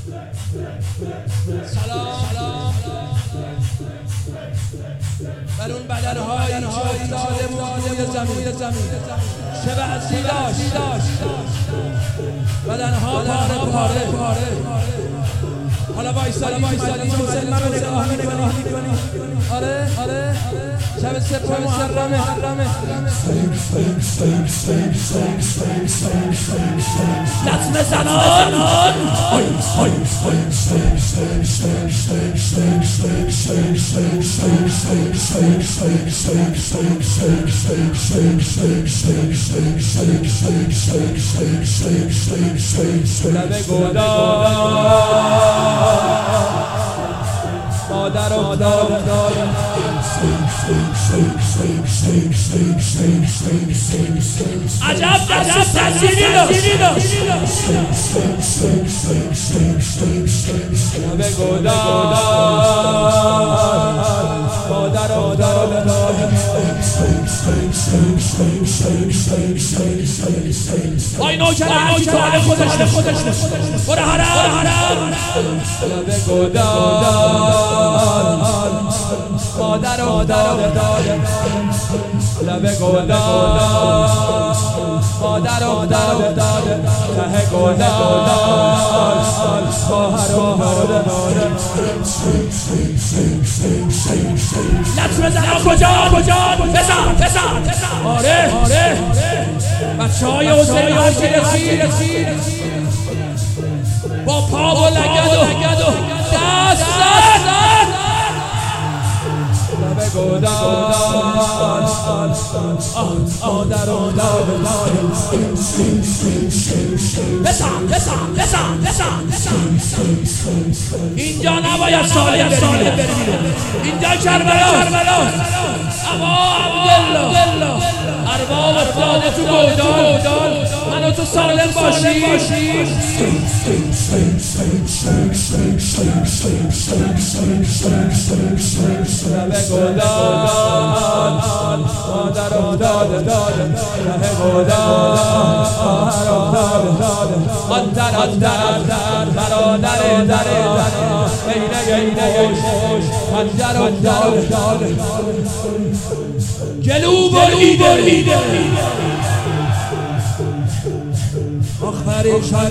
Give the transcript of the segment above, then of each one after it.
سلام بر اون بدنهایی که افتاده بود روی زمین چه بعضی داشت بدنها پاره حالا وایسادیم مسلمه به نگاه میکنی آره شب سپر محرمه لطمه زنان لب گودار مادر افتاد عجب دست تأثیری داشت لب گودار مادر افتاد وای نوکرم کار خودش برو حرم لب گودار مادر افتاد لب گودار مادر افتاد ته گودار خواهر افتاد لطمه زنان کجا بزن آره بچه‌های حسینی ها که رسید با پا و لگد و دست لب گودار مادر افتاد بزن اینجا نباید ساله بری اینجا کربلا اما عبدالله ارباب افتاده تو گودال منو تو سالم باشی لب گودال مادر افتاد ته گودال خواهر افتاد برادر عینه خوش خنجر افتاد گلو بریده آخ پریشانی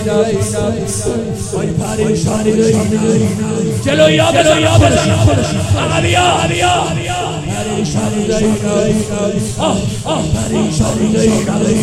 آی پریشانی جلوی ها بزن آقا بیا پریشانی آه پریشانی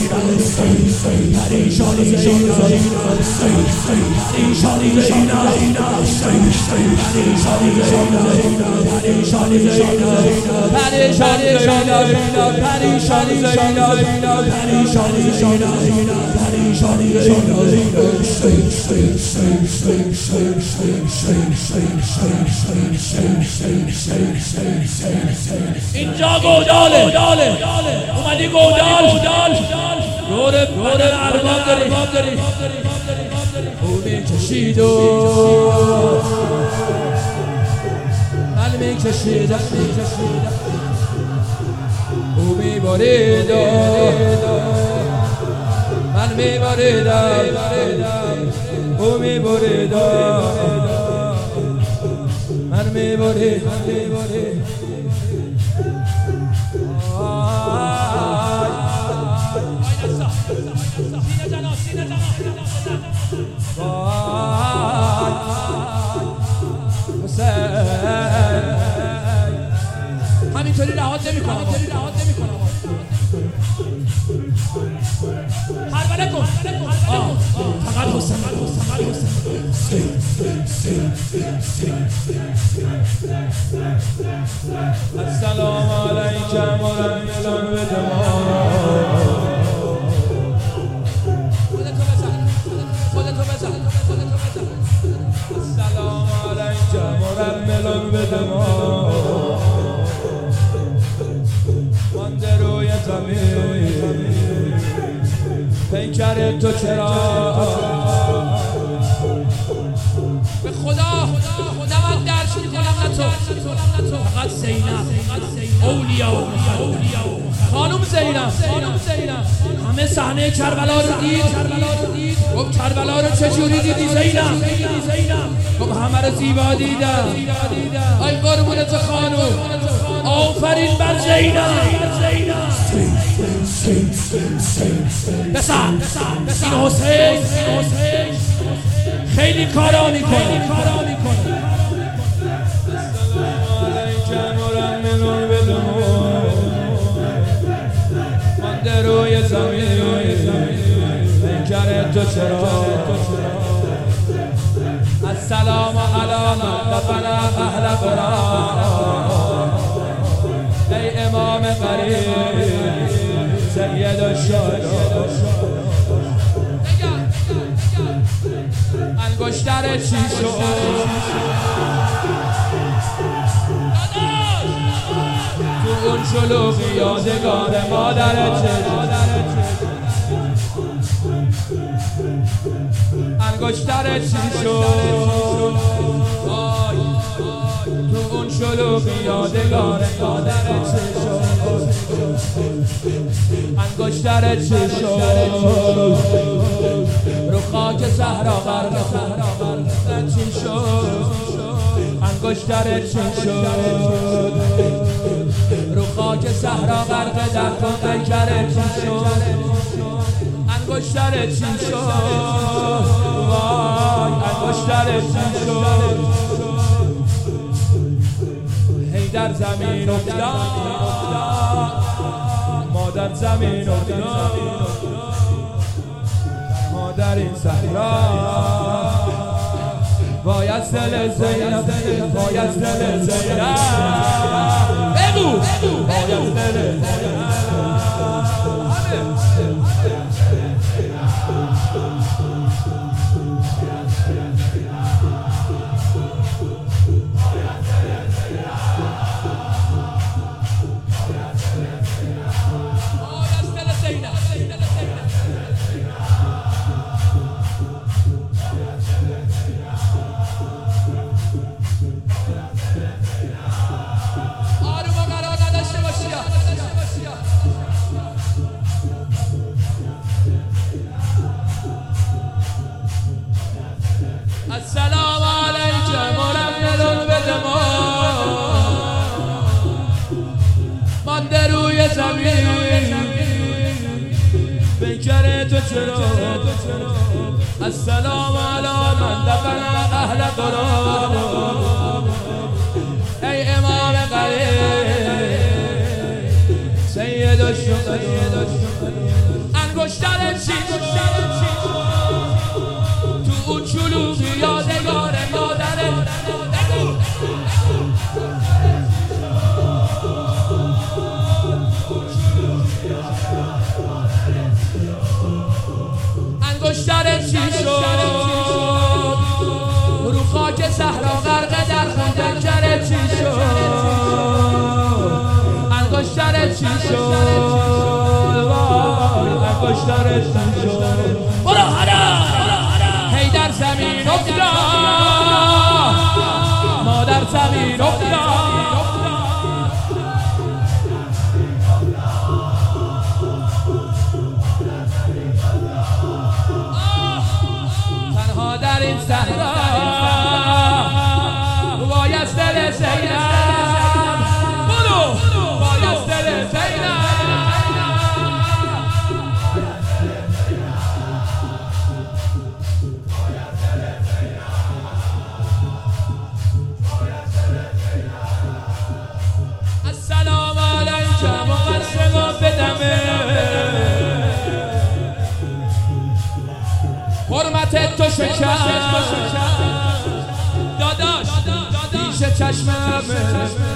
اینجا گوداله اومدی گودال دور ارباب داری او میکشید من میکشیدم او میبارید من میباریدم او میبارید من میبارید همینطوری رهات نمی‌کنم حربله کن فقط حسین السلام علیکم و رحمت خودتو بزن السلام علیکم و رحمت مانده روی زمین پیکر تو چرا به خدا من درش میکنم نه تو فقط زینب اولیا خانم زینب همه صحنه کربلا رو دید. گفت کربلا رو چجوری دیدی زینب؟ گفت همه رو زیبا دیدم. ای قربونت خانم، آفرین بر زینب. بسر این حسین خیلی کارا میکنه. مانده روی زمین پیکر تو چرا؟ السلام علی من دفن اهل قرآن. ای امام قریب سید الشهدا، انگشتر چی شد؟ تو اون شلوغی یادگار مادرت چه شد؟ انگشتر چی شد؟ تو اون شلوغی یادگار مادرت چه شد؟ انگشتر چی شد؟ رو خاک صحرا غرق چی شد؟ انگشتر چی شد؟ رو خاک صحرا غرق در پیکر چی شد؟ انگشتر چی شد؟ وای انگشتر چی شد؟ هی در زمین افتاد، مادر زمین افتاد، مادر این صحرا. وای از دل زینب، وای از دل زینب، بگو وای از دل زینب. السلام علیکم مرمل بدمان، مانده روی زمین پیکر تو چرا؟ السلام علی من دفن اهل قرآن. ای امام قریب سید الشهدا، انگشتر چی شد؟ تو اون شلوغی یادگار مادرت انگشتر چی شد؟ رو خاک صحرا غرق در خون پیکر چی شد؟ انگشتر چی شد؟ وای انگشتر چی شد؟ برو حرام هی در زمین افتاد، مادر زمین افتاد. تنها در این صحرا وای از دل زینب، برو وای از دل زینب. السلام علیکم مقسم بدمه، حرمت تو شکر داداش پیش چشممه.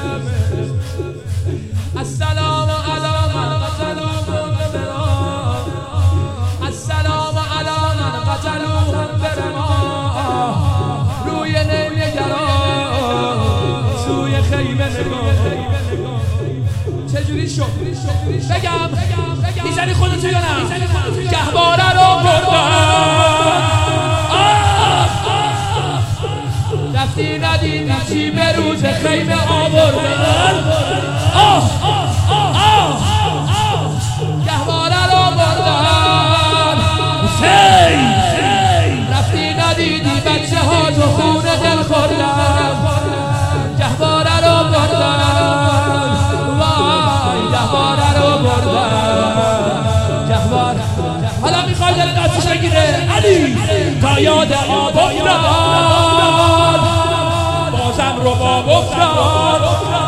السلام علی من قتلوهم برما، السلام علی من قتلوهم برما. روی نمیگران سوی خیمه نگاه. چجوری شد؟ بگم میزنی خودتو یا نه؟ گهواره رو بردن، رفتی ندیدی چی به روز خیمه آوردن. تا یاد آب افتاد بازم رباب افتاد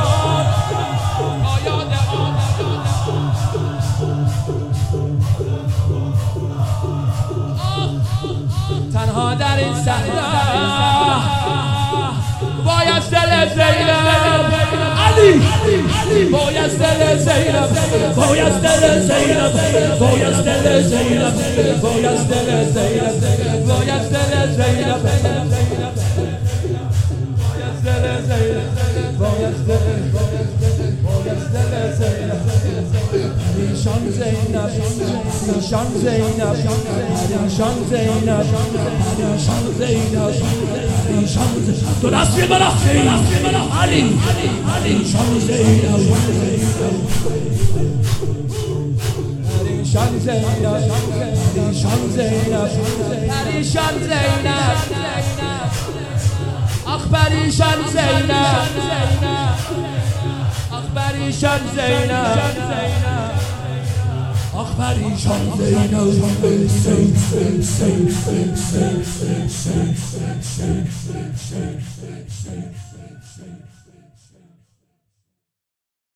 تنها در این صحرا بایست دل زینب علی بایست دل زینب بایست دل زینب بایست دل زینب بایست دل زینب بایست دل زینب بایست دل زینب بایست دل زینب پریشان زینب پریشان زینب پریشان زینب پریشان زینب پریشان زینب دو دست بالا علی پریشان زینب پریشان زینب پریشان زینب پریشان زینب آخ پریشان زینب آخ پریشان زینب آخ پریشان زینب